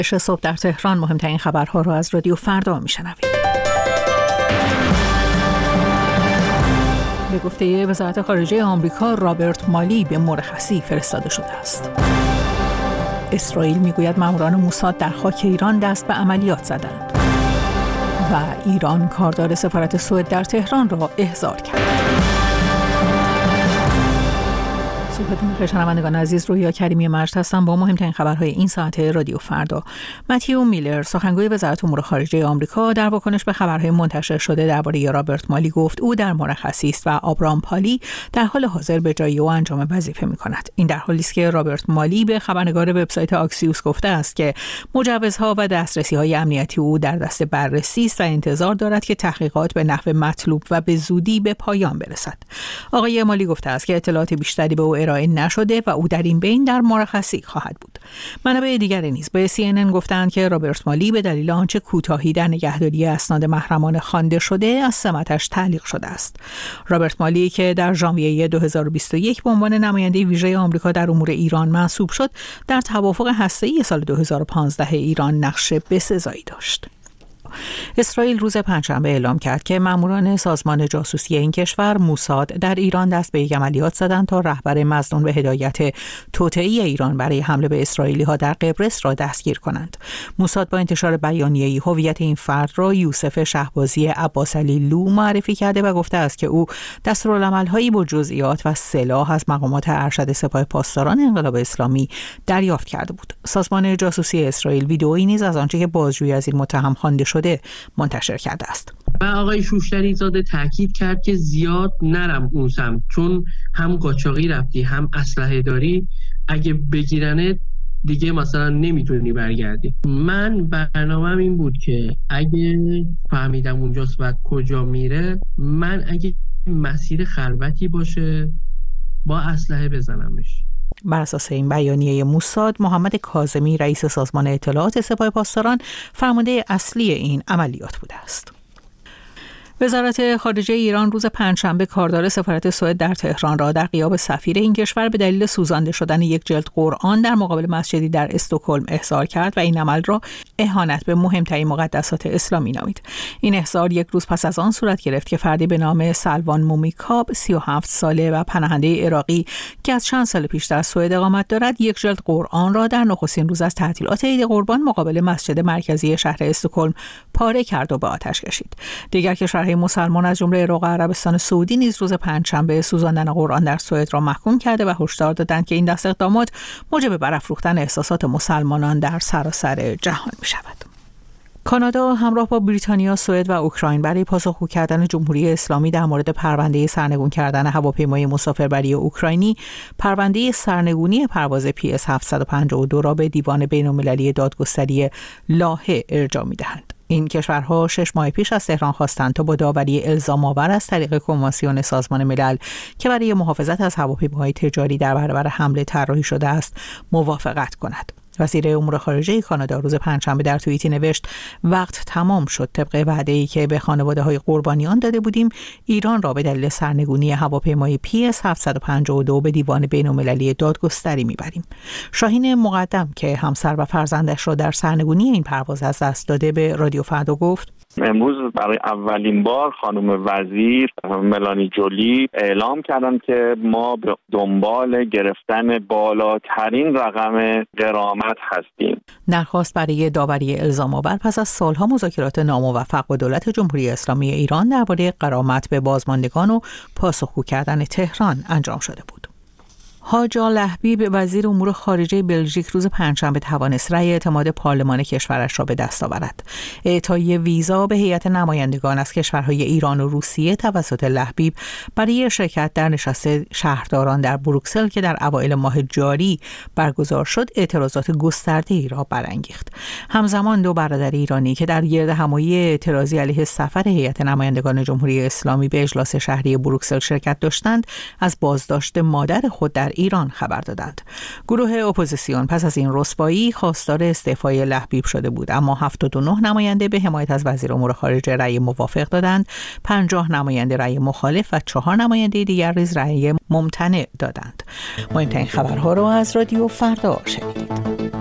صبح در تهران مهمترین خبرها را از رادیو فردا میشنوید. به گفته وزارت خارجه آمریکا، رابرت مالی به مرخصی فرستاده شده است. اسرائیل میگوید ماموران موساد در خاک ایران دست به عملیات زدند. و ایران کاردار سفارت سوئد در تهران را احضار کرد. صبحتون بخیر شنوندگان عزیز، رویا کریمی مجد هستم با مهمترین خبرهای این ساعت رادیو فردا. متیو میلر، سخنگوی وزارت امور خارجه آمریکا، در واکنش به خبرهای منتشر شده درباره رابرت مالی گفت او در مرخصی است و آبرام پالی در حال حاضر به جای او انجام وظیفه می‌کند. این در حالی است که رابرت مالی به خبرنگار وبسایت آکسیوس گفته است که مجوزها و دسترسی‌های امنیتی او در دست بررسی است و انتظار دارد که تحقیقات به نحو مطلوب و به زودی به پایان برسد. آقای مالی گفته است که اطلاعات بیشتری به او ارائه نشده و او در این بین در مرخصی خواهد بود. منابع دیگری نیز به CNN گفتند که رابرت مالی به دلیل آنچه کوتاهی در نگهداری اسناد محرمانه خوانده شده از سمتش تعلیق شده است. رابرت مالی که در ژانویه 2021 به عنوان نماینده ویژه آمریکا در امور ایران منصوب شد، در توافق هسته‌ای سال 2015 ایران نقش بسزایی داشت. اسرائیل روز پنجشنبه اعلام کرد که ماموران سازمان جاسوسی این کشور موساد در ایران دست به یک عملیات زدند تا رهبر مظنون به هدایت توطئه‌ای ایران برای حمله به اسرائیلی‌ها در قبرس را دستگیر کنند. موساد با انتشار بیانیه‌ای هویت این فرد را یوسف شهبازی عباسعلی لو معرفی کرده و گفته است که او دستورالعمل‌هایی با جزئیات و سلاح از مقامات ارشد سپاه پاسداران انقلاب اسلامی دریافت کرده بود. سازمان جاسوسی اسرائیل ویدئویی نیز از آنچه که بازجویی از این متهم خوانده شده منتشر کرده است. و آقای شوشتری زاده تاکید کرد که زیاد نرم اون سمت، چون هم قاچاقی رفتی هم اسلحه داری، اگه بگیرنه دیگه مثلا نمیتونی برگردی. من برنامه‌م این بود که اگه فهمیدم اونجاست و کجا میره، من اگه مسیر خلوتی باشه با اسلحه بزنمش. بر اساس این بیانیه موساد، محمد کاظمی رئیس سازمان اطلاعات سپاه پاسداران فرمانده اصلی این عملیات بوده است. وزارت خارجه ایران روز پنجشنبه کاردار سفارت سوئد در تهران را در غیاب سفیر این کشور به دلیل سوزانده شدن یک جلد قرآن در مقابل مسجدی در استکهلم احضار کرد و این عمل را اهانت به مهمترین مقدسات اسلامی نامید. این احضار یک روز پس از آن صورت گرفت که فردی به نام سلوان مومیکاب 37 ساله و پناهنده عراقی که از چند سال پیش در سوئد اقامت دارد، یک جلد قرآن را در نخستین روز از تعطیلات عید قربان مقابل مسجد مرکزی شهر استکهلم پاره کرد و به آتش کشید. دیگر کشورهای مسلمان از جمله عراق و عربستان سعودی نیز روز پنجشنبه سوزاندن قرآن در سوئد را محکوم کرده و هشدار دادند که این دست اقدامات موجب برافروختن احساسات مسلمانان در سراسر جهان می‌شود. کانادا همراه با بریتانیا، سوئد و اوکراین برای پاسخگو کردن جمهوری اسلامی در مورد پرونده سرنگون کردن هواپیمای مسافربری اوکراینی، پرونده سرنگونی پرواز PS 752 را به دیوان بین‌المللی دادگستری لاهه ارجاع می‌دهند. این کشورها 6 ماه پیش از تهران خواستند تا با داوری الزام آور از طریق کنوانسیون سازمان ملل که برای محافظت از هواپیماهای تجاری در برابر حمله طراحی شده است موافقت کند. وزیر امور خارجه کانادا روز پنجشنبه در توییتی نوشت: وقت تمام شد. طبق وعده‌ای که به خانواده‌های قربانیان داده بودیم، ایران را به دلیل سرنگونی هواپیمای PS 752 به دیوان بین‌المللی دادگستری میبریم. شاهین مقدم که همسر و فرزندش را در سرنگونی این پرواز از دست داده به رادیو فردا گفت: امروز برای اولین بار خانم وزیر ملانی جولی اعلام کردن که ما به دنبال گرفتن بالاترین رقم غرامت هستیم. درخواست برای داوری الزام آور پس از سالها مذاکرات ناموفق با دولت جمهوری اسلامی ایران درباره غرامت به بازماندگان و پاسخگو کردن تهران انجام شده بود. حاج لحبیب وزیر امور خارجه بلژیک روز پنجشنبه توانست رأی اعتماد پارلمان کشورش را به دست آورد. اعطای ویزا به هیئت نمایندگان از کشورهای ایران و روسیه توسط لحبیب برای شرکت در نشست شهرداران در بروکسل که در اوایل ماه جاری برگزار شد، اعتراضات گسترده‌ای را برانگیخت. همزمان دو برادر ایرانی که در گردهمایی اعتراضی علیه سفر هیئت نمایندگان جمهوری اسلامی به اجلاس شهری بروکسل شرکت داشتند، از بازداشت مادر خود در ایران خبر دادند. گروه اپوزیسیون پس از این رسوایی خواستار استعفای لحبیب شده بود، اما 79 نماینده به حمایت از وزیر امور خارجه رأی موافق دادند، 50 نماینده رأی مخالف و 4 نماینده دیگر نیز رأی ممتنع دادند. مهمترین خبرها را از رادیو فردا شنیدید.